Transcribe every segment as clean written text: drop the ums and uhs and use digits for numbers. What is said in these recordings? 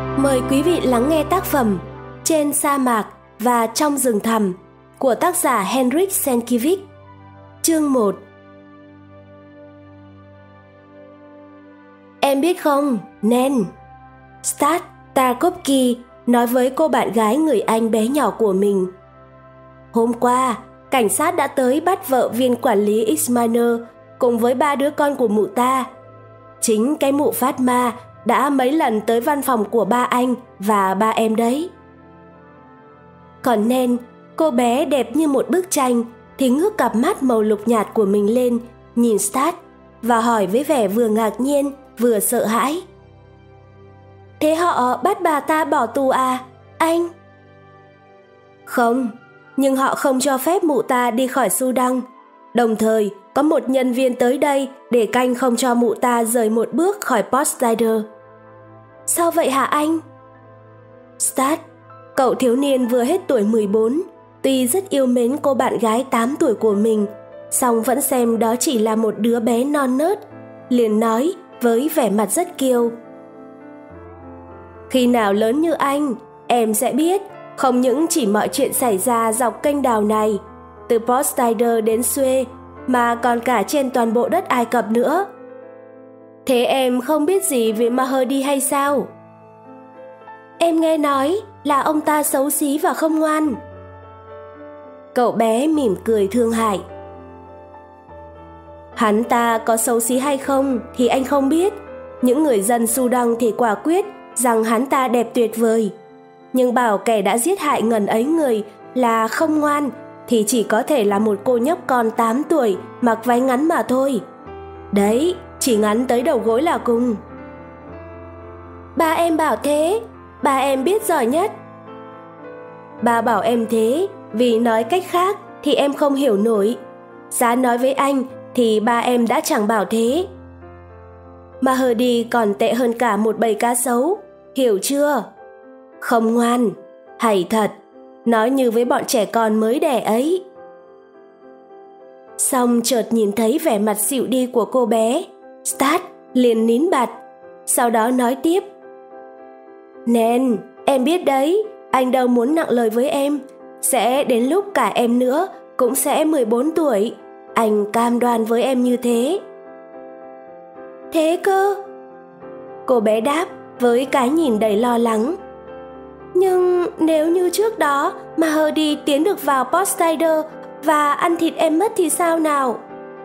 Mời quý vị lắng nghe tác phẩm Trên sa mạc và trong rừng thẳm của tác giả Henryk Sienkiewicz. Chương 1. Em biết không, Nen, Stat Tarkovsky nói với cô bạn gái người Anh bé nhỏ của mình. Hôm qua, cảnh sát đã tới bắt vợ viên quản lý X-Miner cùng với 3 đứa con của mụ ta. Chính cái mụ Fatma đã mấy lần tới văn phòng của ba anh và ba em đấy. Còn Nen, cô bé đẹp như một bức tranh, thì ngước cặp mắt màu lục nhạt của mình lên, nhìn Stat và hỏi với vẻ vừa ngạc nhiên vừa sợ hãi. Thế họ bắt bà ta bỏ tù à, anh? Không, nhưng họ không cho phép mụ ta đi khỏi Sudan. Đồng thời, có một nhân viên tới đây để canh không cho mụ ta rời một bước khỏi Port Said. Sao vậy hả anh? Stat, cậu thiếu niên vừa hết tuổi 14, tuy rất yêu mến cô bạn gái 8 tuổi của mình, song vẫn xem đó chỉ là một đứa bé non nớt, liền nói với vẻ mặt rất kiêu. Khi nào lớn như anh, em sẽ biết, không những chỉ mọi chuyện xảy ra dọc kênh đào này, từ Port Said đến Suez, mà còn cả trên toàn bộ đất Ai Cập nữa. Thế em không biết gì về Mahdi hay sao? Em nghe nói là ông ta xấu xí và không ngoan. Cậu bé mỉm cười thương hại. Hắn ta có xấu xí hay không thì anh không biết. Những người dân Sudan thì quả quyết rằng hắn ta đẹp tuyệt vời. Nhưng bảo kẻ đã giết hại ngần ấy người là không ngoan thì chỉ có thể là một cô nhóc con 8 tuổi mặc váy ngắn mà thôi. Đấy, chỉ ngắn tới đầu gối là cùng. Ba em bảo thế, ba em biết giỏi nhất. Ba bảo em thế vì nói cách khác thì em không hiểu nổi. Giá nói với anh thì ba em đã chẳng bảo thế. Mahdi còn tệ hơn cả một bầy cá sấu, hiểu chưa? Không ngoan, hay thật, nói như với bọn trẻ con mới đẻ ấy. Xong chợt nhìn thấy vẻ mặt xịu đi của cô bé, Stat liền nín bặt, sau đó nói tiếp. Nen, em biết đấy, anh đâu muốn nặng lời với em, sẽ đến lúc cả em nữa cũng sẽ 14 tuổi, anh cam đoan với em như thế. Thế cơ? Cô bé đáp với cái nhìn đầy lo lắng. Nhưng nếu như trước đó Mahdi tiến được vào Port Said và ăn thịt em mất thì sao nào?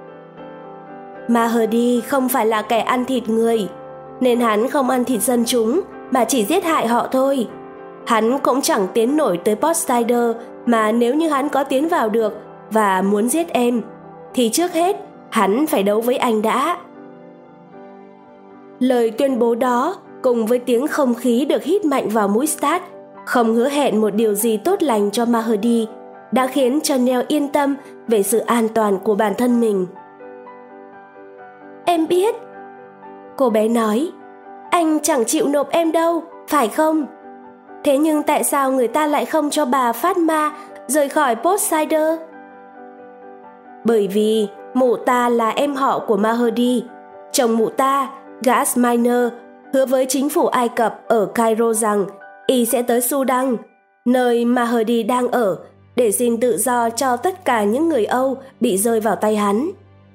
Mahdi không phải là kẻ ăn thịt người, nên hắn không ăn thịt dân chúng mà chỉ giết hại họ thôi. Hắn cũng chẳng tiến nổi tới Port Said, mà nếu như hắn có tiến vào được và muốn giết em thì trước hết hắn phải đấu với anh đã. Lời tuyên bố đó cùng với tiếng không khí được hít mạnh vào mũi Stat không hứa hẹn một điều gì tốt lành cho Mahdi, đã khiến cho Nell yên tâm về sự an toàn của bản thân mình. Em biết, cô bé nói, anh chẳng chịu nộp em đâu, phải không? Thế nhưng tại sao người ta lại không cho bà Fatma rời khỏi Port Said? Bởi vì mụ ta là em họ của Mahdi. Chồng mụ ta, gã Miner, hứa với chính phủ Ai Cập ở Cairo rằng y sẽ tới Sudan, nơi Mahdi đang ở, để xin tự do cho tất cả những người Âu bị rơi vào tay hắn.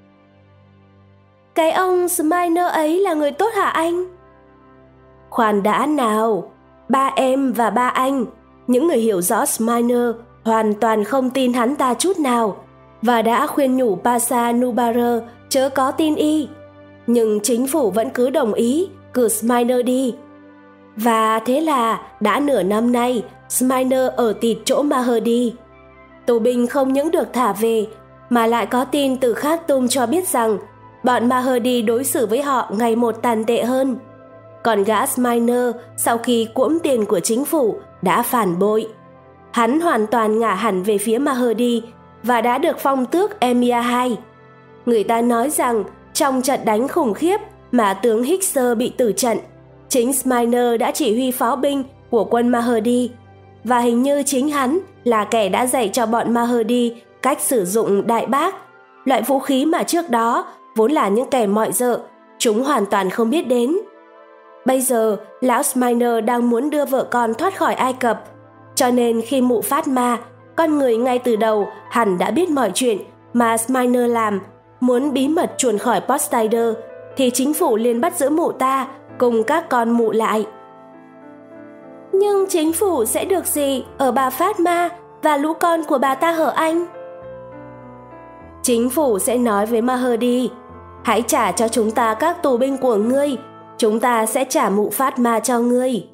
Cái ông Miner ấy là người tốt hả anh? Khoan đã nào, ba em và ba anh, những người hiểu rõ Miner, hoàn toàn không tin hắn ta chút nào và đã khuyên nhủ Pasha Nubar chớ có tin y. Nhưng chính phủ vẫn cứ đồng ý cử Miner đi. Và thế là đã nửa năm nay Miner ở tịt chỗ Mahdi. Tù binh không những được thả về mà lại có tin từ Khartoum cho biết rằng bọn Mahdi đối xử với họ ngày một tàn tệ hơn. Còn gã Miner sau khi cuỗm tiền của chính phủ đã phản bội. Hắn hoàn toàn ngả hẳn về phía Mahdi và đã được phong tước Emir II. Người ta nói rằng trong trận đánh khủng khiếp mà tướng Hixer bị tử trận, chính Miner đã chỉ huy pháo binh của quân Mahdi, và hình như chính hắn là kẻ đã dạy cho bọn Mahdi cách sử dụng đại bác, loại vũ khí mà trước đó vốn là những kẻ mọi dợ, chúng hoàn toàn không biết đến. Bây giờ, lão Sminer đang muốn đưa vợ con thoát khỏi Ai Cập, cho nên khi mụ Fatma, con người ngay từ đầu hẳn đã biết mọi chuyện mà Sminer làm, muốn bí mật chuồn khỏi Poseidon, thì chính phủ liền bắt giữ mụ ta cùng các con mụ lại. Nhưng chính phủ sẽ được gì ở bà Fatma và lũ con của bà ta hở anh? Chính phủ sẽ nói với Mahdi, hãy trả cho chúng ta các tù binh của ngươi, chúng ta sẽ trả mụ Fatma cho ngươi.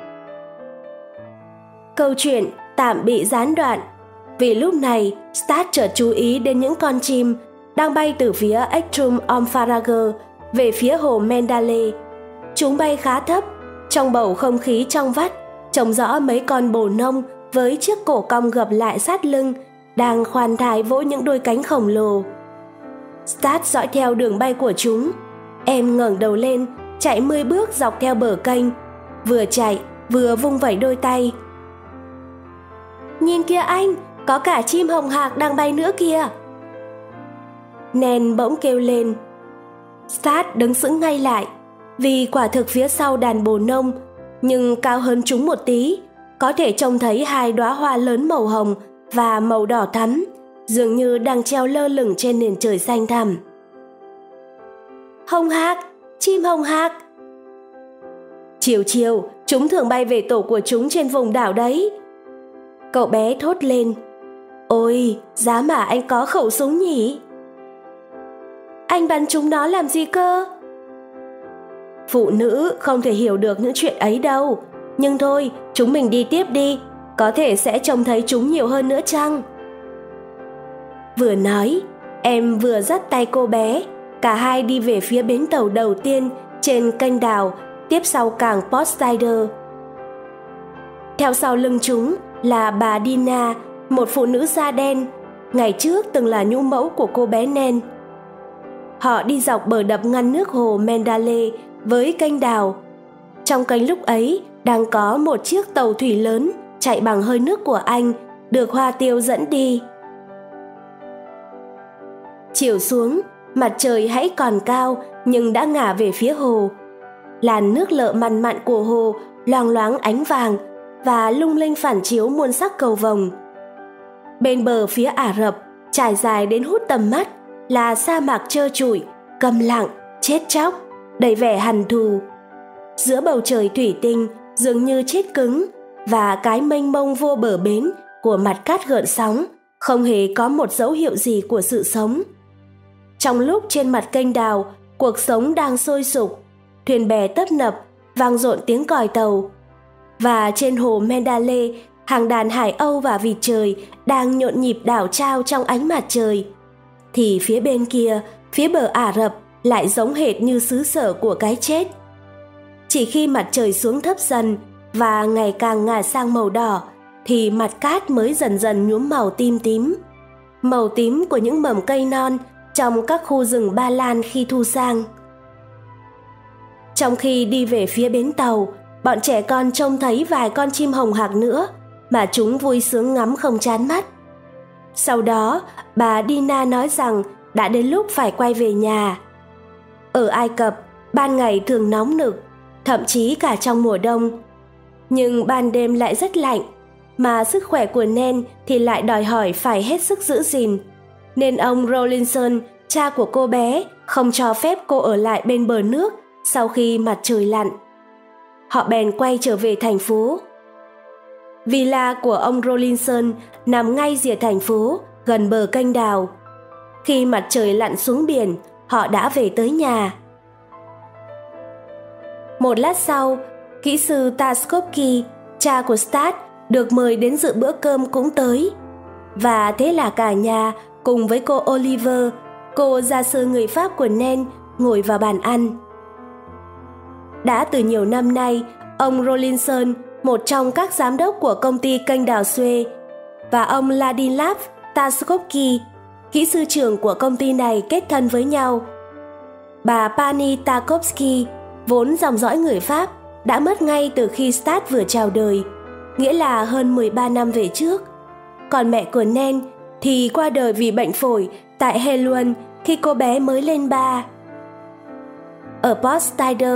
Câu chuyện tạm bị gián đoạn, vì lúc này Stat chợt chú ý đến những con chim đang bay từ phía Ektrum Ompharager về phía hồ Mandalay. Chúng bay khá thấp, trong bầu không khí trong vắt, trông rõ mấy con bồ nông với chiếc cổ cong gập lại sát lưng đang khoan thai vỗ những đôi cánh khổng lồ. Stat dõi theo đường bay của chúng. Em ngẩng đầu lên, chạy 10 bước dọc theo bờ kênh, vừa chạy vừa vung vẩy đôi tay. Nhìn kìa anh, có cả chim hồng hạc đang bay nữa kìa. Nen bỗng kêu lên. Stat đứng sững ngay lại, vì quả thực phía sau đàn bồ nông, nhưng cao hơn chúng một tí, có thể trông thấy 2 đóa hoa lớn màu hồng và màu đỏ thắm, dường như đang treo lơ lửng trên nền trời xanh thẳm. Hồng hạc, chim hồng hạc. Chiều chiều, chúng thường bay về tổ của chúng trên vùng đảo đấy. Cậu bé thốt lên. Ôi, giá mà anh có khẩu súng nhỉ? Anh bắn chúng nó làm gì cơ? Phụ nữ không thể hiểu được những chuyện ấy đâu. Nhưng thôi, chúng mình đi tiếp đi, có thể sẽ trông thấy chúng nhiều hơn nữa chăng? Vừa nói, em vừa dắt tay cô bé. Cả hai đi về phía bến tàu đầu tiên trên kênh đào, tiếp sau cảng Poseidon. Theo sau lưng chúng là bà Dina, một phụ nữ da đen, ngày trước từng là nhũ mẫu của cô bé Nen. Họ đi dọc bờ đập ngăn nước hồ Mandalay với kênh đào. Trong kênh lúc ấy đang có một chiếc tàu thủy lớn chạy bằng hơi nước của Anh, được Hoa Tiêu dẫn đi. Chiều xuống, mặt trời hãy còn cao nhưng đã ngả về phía hồ. Làn nước lợ mằn mặn của hồ loang loáng ánh vàng và lung linh phản chiếu muôn sắc cầu vồng. Bên bờ phía Ả Rập, trải dài đến hút tầm mắt, là sa mạc trơ trụi, câm lặng, chết chóc, đầy vẻ hằn thù. Giữa bầu trời thủy tinh dường như chết cứng, và cái mênh mông vô bờ bến của mặt cát gợn sóng không hề có một dấu hiệu gì của sự sống. Trong lúc trên mặt kênh đào, cuộc sống đang sôi sục, thuyền bè tấp nập, vang dội tiếng còi tàu. Và trên hồ Mandalay, hàng đàn hải âu và vịt trời đang nhộn nhịp đảo trao trong ánh mặt trời. Thì phía bên kia, phía bờ Ả Rập lại giống hệt như xứ sở của cái chết. Chỉ khi mặt trời xuống thấp dần và ngày càng ngả sang màu đỏ, thì mặt cát mới dần dần nhuốm màu tím tím. Màu tím của những mầm cây non trong các khu rừng Ba Lan khi thu sang. Trong khi đi về phía bến tàu, bọn trẻ con trông thấy vài con chim hồng hạc nữa mà chúng vui sướng ngắm không chán mắt. Sau đó, bà Dina nói rằng đã đến lúc phải quay về nhà. Ở Ai Cập, ban ngày thường nóng nực, thậm chí cả trong mùa đông. Nhưng ban đêm lại rất lạnh, mà sức khỏe của Nen thì lại đòi hỏi phải hết sức giữ gìn. Nên ông Rawlinson, cha của cô bé, không cho phép cô ở lại bên bờ nước sau khi mặt trời lặn. Họ bèn quay trở về thành phố. Villa của ông Rawlinson nằm ngay rìa thành phố, gần bờ kênh đào. Khi mặt trời lặn xuống biển, họ đã về tới nhà. Một lát sau, kỹ sư Taskovsky, cha của Stat, được mời đến dự bữa cơm cũng tới. Và thế là cả nhà cùng với cô Oliver, cô gia sư người Pháp của Nen, ngồi vào bàn ăn. Đã từ nhiều năm nay, ông Rawlinson, một trong các giám đốc của công ty kênh đào Suez, và ông Ladislav Taskovsky, kỹ sư trưởng của công ty này, kết thân với nhau. Bà Pani Tarkovsky, vốn dòng dõi người Pháp, đã mất ngay từ khi Stat vừa chào đời, nghĩa là hơn 13 năm về trước. Còn mẹ của Nen thì qua đời vì bệnh phổi tại Heluan khi cô bé mới lên 3. Ở Poseidon,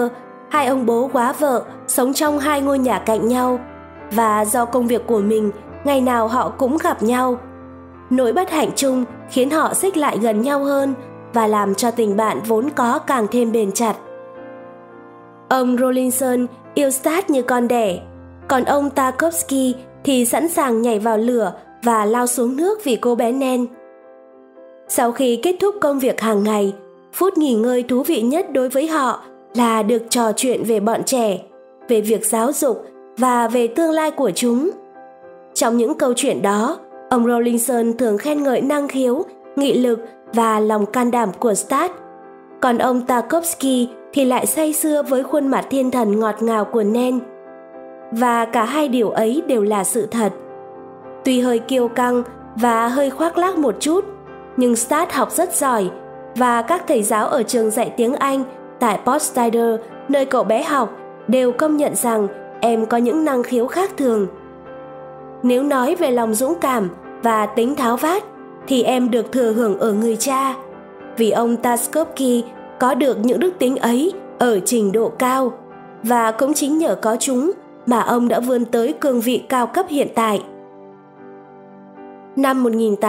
hai ông bố góa vợ sống trong hai ngôi nhà cạnh nhau, và do công việc của mình, ngày nào họ cũng gặp nhau. Nỗi bất hạnh chung khiến họ xích lại gần nhau hơn và làm cho tình bạn vốn có càng thêm bền chặt. Ông Rawlinson yêu Stat như con đẻ, còn ông Tarkovsky thì sẵn sàng nhảy vào lửa và lao xuống nước vì cô bé Nan. Sau khi kết thúc công việc hàng ngày, phút nghỉ ngơi thú vị nhất đối với họ là được trò chuyện về bọn trẻ, về việc giáo dục và về tương lai của chúng. Trong những câu chuyện đó, ông Rawlinson thường khen ngợi năng khiếu, nghị lực và lòng can đảm của Stat, còn ông Tarkovsky thì lại say sưa với khuôn mặt thiên thần ngọt ngào của Nan. Và cả hai điều ấy đều là sự thật. Tuy hơi kiêu căng và hơi khoác lác một chút, nhưng Stat học rất giỏi, và các thầy giáo ở trường dạy tiếng Anh tại Potsdamer, nơi cậu bé học, đều công nhận rằng em có những năng khiếu khác thường. Nếu nói về lòng dũng cảm và tính tháo vát, thì em được thừa hưởng ở người cha, vì ông Tarkovsky có được những đức tính ấy ở trình độ cao, và cũng chính nhờ có chúng mà ông đã vươn tới cương vị cao cấp hiện tại. Năm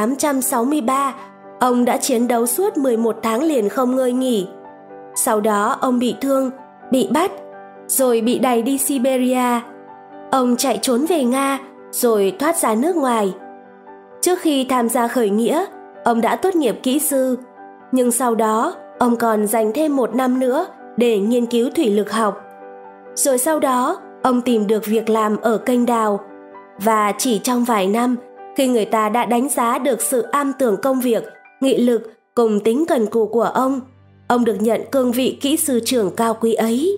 1863, ông đã chiến đấu suốt 11 tháng liền không ngơi nghỉ. Sau đó ông bị thương, bị bắt, rồi bị đày đi Siberia. Ông chạy trốn về Nga, rồi thoát ra nước ngoài. Trước khi tham gia khởi nghĩa, ông đã tốt nghiệp kỹ sư, nhưng sau đó ông còn dành thêm 1 năm nữa để nghiên cứu thủy lực học. Rồi sau đó, ông tìm được việc làm ở kênh đào, và chỉ trong vài năm, khi người ta đã đánh giá được sự am tường công việc, nghị lực cùng tính cần cù của ông được nhận cương vị kỹ sư trưởng cao quý ấy.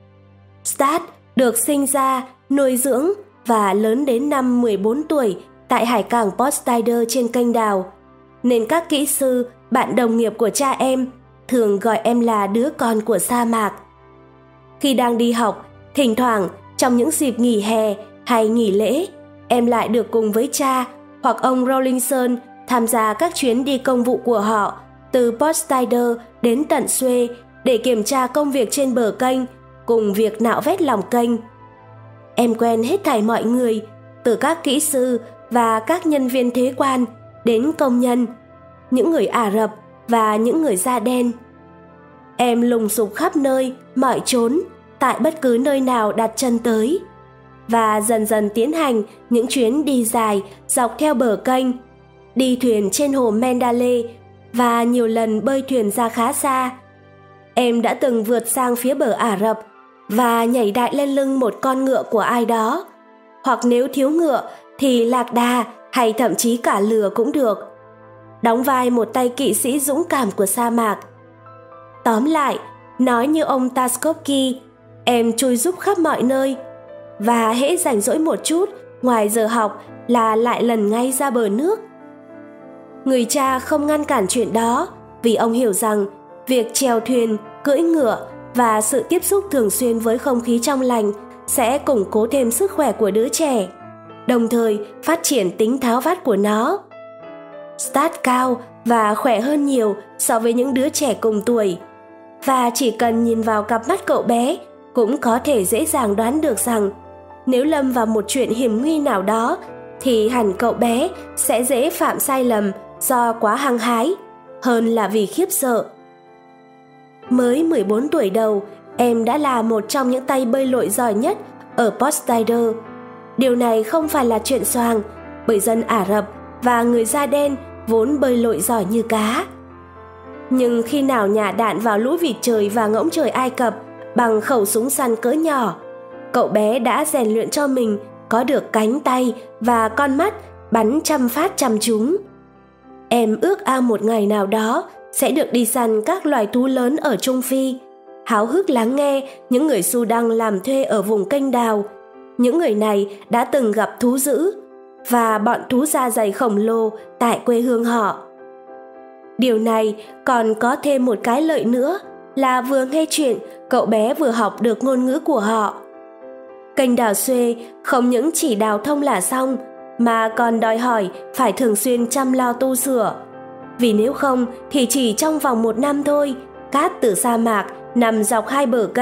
Stat được sinh ra, nuôi dưỡng và lớn đến năm 14 tuổi tại hải cảng Potsdamer trên kênh đào, nên các kỹ sư, bạn đồng nghiệp của cha em thường gọi em là đứa con của sa mạc. Khi đang đi học, thỉnh thoảng trong những dịp nghỉ hè hay nghỉ lễ, em lại được cùng với cha hoặc ông Rawlinson tham gia các chuyến đi công vụ của họ từ Potsdamer đến tận Suez để kiểm tra công việc trên bờ kênh cùng việc nạo vét lòng kênh. Em quen hết thảy mọi người, từ các kỹ sư và các nhân viên thuế quan đến công nhân, những người Ả Rập và những người da đen. Em lùng sục khắp nơi, mọi chốn, tại bất cứ nơi nào đặt chân tới, và dần dần tiến hành những chuyến đi dài dọc theo bờ kênh, đi thuyền trên hồ Mandalay và nhiều lần bơi thuyền ra khá xa. Em đã từng vượt sang phía bờ Ả Rập và nhảy đại lên lưng một con ngựa của ai đó, hoặc nếu thiếu ngựa thì lạc đà hay thậm chí cả lừa cũng được, đóng vai một tay kỵ sĩ dũng cảm của sa mạc. Tóm lại, nói như ông Tarkovsky, em chui giúp khắp mọi nơi, và hễ rảnh rỗi một chút ngoài giờ học là lại lần ngay ra bờ nước. Người cha không ngăn cản chuyện đó, vì ông hiểu rằng việc chèo thuyền, cưỡi ngựa và sự tiếp xúc thường xuyên với không khí trong lành sẽ củng cố thêm sức khỏe của đứa trẻ, đồng thời phát triển tính tháo vát của nó. Stat cao và khỏe hơn nhiều so với những đứa trẻ cùng tuổi, và chỉ cần nhìn vào cặp mắt cậu bé cũng có thể dễ dàng đoán được rằng nếu lâm vào một chuyện hiểm nguy nào đó thì hẳn cậu bé sẽ dễ phạm sai lầm do quá hăng hái hơn là vì khiếp sợ. Mới 14 tuổi đầu, em đã là một trong những tay bơi lội giỏi nhất ở Potsdamer. Điều này không phải là chuyện xoàng, bởi dân Ả Rập và người da đen vốn bơi lội giỏi như cá. Nhưng khi nào nhả đạn vào lũ vịt trời và ngỗng trời Ai Cập bằng khẩu súng săn cỡ nhỏ, cậu bé đã rèn luyện cho mình có được cánh tay và con mắt bắn trăm phát trăm trúng. Em ước ao một ngày nào đó sẽ được đi săn các loài thú lớn ở Trung Phi, háo hức lắng nghe những người Sudan làm thuê ở vùng kênh đào. Những người này đã từng gặp thú dữ và bọn thú da dày khổng lồ tại quê hương họ. Điều này còn có thêm một cái lợi nữa là vừa nghe chuyện, cậu bé vừa học được ngôn ngữ của họ. Kênh đào Suez không những chỉ đào thông là xong, mà còn đòi hỏi phải thường xuyên chăm lo tu sửa. Vì nếu không thì chỉ trong vòng 1 năm thôi, cát từ sa mạc nằm dọc hai bờ kênh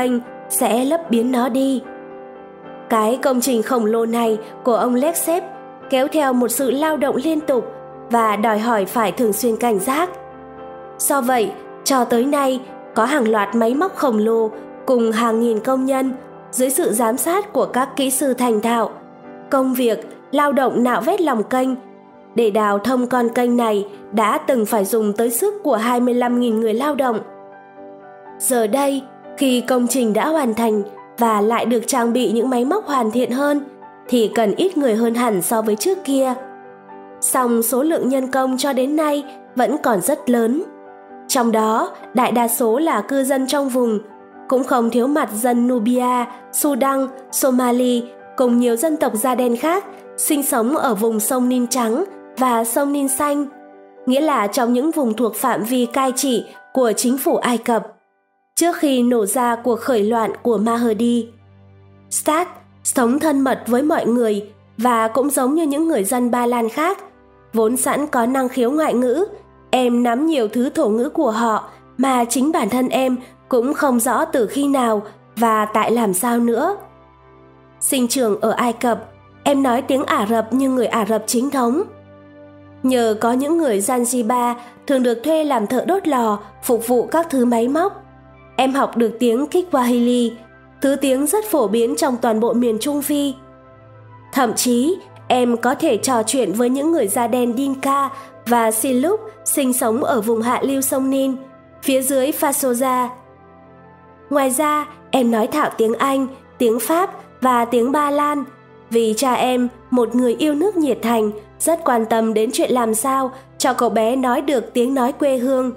sẽ lấp biến nó đi. Cái công trình khổng lồ này của ông Lexep kéo theo một sự lao động liên tục và đòi hỏi phải thường xuyên cảnh giác. Do vậy, cho tới nay, có hàng loạt máy móc khổng lồ cùng hàng nghìn công nhân dưới sự giám sát của các kỹ sư thành thạo. Công việc, lao động nạo vét lòng kênh để đào thông con kênh này đã từng phải dùng tới sức của 25.000 người lao động. Giờ đây, khi công trình đã hoàn thành và lại được trang bị những máy móc hoàn thiện hơn, thì cần ít người hơn hẳn so với trước kia. Song số lượng nhân công cho đến nay vẫn còn rất lớn. Trong đó, đại đa số là cư dân trong vùng, cũng không thiếu mặt dân Nubia, Sudan, Somali cùng nhiều dân tộc da đen khác sinh sống ở vùng sông Nin Trắng và sông Nin Xanh, nghĩa là trong những vùng thuộc phạm vi cai trị của chính phủ Ai Cập, trước khi nổ ra cuộc khởi loạn của Mahdi. Stat sống thân mật với mọi người và cũng giống như những người dân Ba Lan khác, vốn sẵn có năng khiếu ngoại ngữ. Em nắm nhiều thứ thổ ngữ của họ mà chính bản thân em cũng không rõ từ khi nào và tại làm sao nữa. Sinh trưởng ở Ai Cập, em nói tiếng Ả Rập như người Ả Rập chính thống. Nhờ có những người Zanzibar thường được thuê làm thợ đốt lò phục vụ các thứ máy móc, em học được tiếng Kiswahili, thứ tiếng rất phổ biến trong toàn bộ miền Trung Phi. Thậm chí, em có thể trò chuyện với những người da đen Dinka và Siluk sinh sống ở vùng hạ lưu sông Nin, phía dưới Fasoja. Ngoài ra, em nói thạo tiếng Anh, tiếng Pháp và tiếng Ba Lan, vì cha em, một người yêu nước nhiệt thành, rất quan tâm đến chuyện làm sao cho cậu bé nói được tiếng nói quê hương.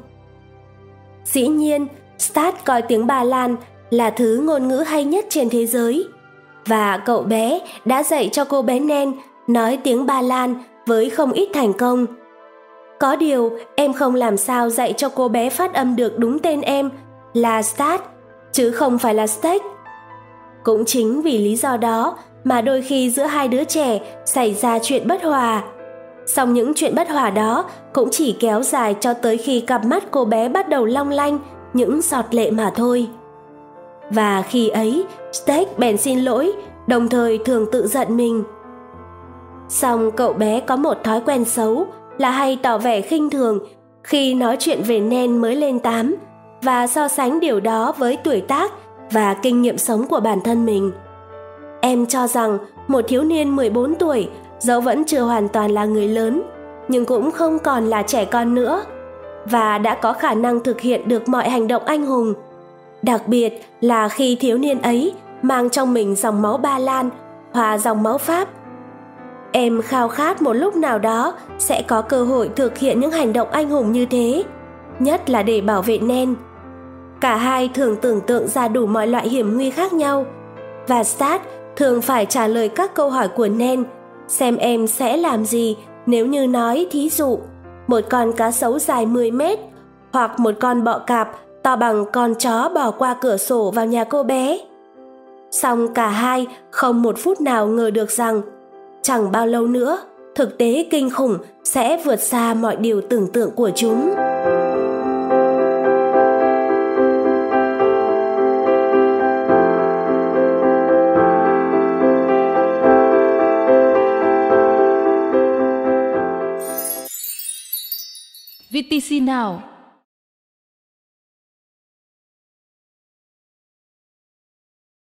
Dĩ nhiên, Stat coi tiếng Ba Lan là thứ ngôn ngữ hay nhất trên thế giới, và cậu bé đã dạy cho cô bé Nen nói tiếng Ba Lan với không ít thành công. Có điều, em không làm sao dạy cho cô bé phát âm được đúng tên em là Stat, chứ không phải là Steak. Cũng chính vì lý do đó mà đôi khi giữa hai đứa trẻ xảy ra chuyện bất hòa. Song những chuyện bất hòa đó cũng chỉ kéo dài cho tới khi cặp mắt cô bé bắt đầu long lanh những giọt lệ mà thôi. Và khi ấy, Steak bèn xin lỗi, đồng thời thường tự giận mình. Song cậu bé có một thói quen xấu là hay tỏ vẻ khinh thường khi nói chuyện về Nen mới lên 8 và so sánh điều đó với tuổi tác và kinh nghiệm sống của bản thân mình. Em cho rằng một thiếu niên 14 tuổi dẫu vẫn chưa hoàn toàn là người lớn, nhưng cũng không còn là trẻ con nữa, và đã có khả năng thực hiện được mọi hành động anh hùng. Đặc biệt là khi thiếu niên ấy mang trong mình dòng máu Ba Lan hòa dòng máu Pháp. Em khao khát một lúc nào đó sẽ có cơ hội thực hiện những hành động anh hùng như thế, nhất là để bảo vệ Nen. Cả hai thường tưởng tượng ra đủ mọi loại hiểm nguy khác nhau, và Stat thường phải trả lời các câu hỏi của Nen, xem em sẽ làm gì nếu như nói thí dụ một con cá sấu dài 10 mét hoặc một con bọ cạp to bằng con chó bò qua cửa sổ vào nhà cô bé. Song cả hai không một phút nào ngờ được rằng chẳng bao lâu nữa, thực tế kinh khủng sẽ vượt xa mọi điều tưởng tượng của chúng. VTC Now